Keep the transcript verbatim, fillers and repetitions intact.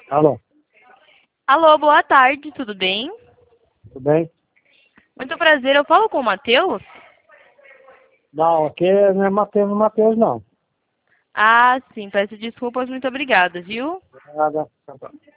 Alô, Alô, boa tarde, tudo bem? tudo bem? Muito prazer, eu falo com o Matheus? Não, aqui não é Matheus, Matheus não. Ah, sim, peço desculpas, muito obrigada, viu? Nada.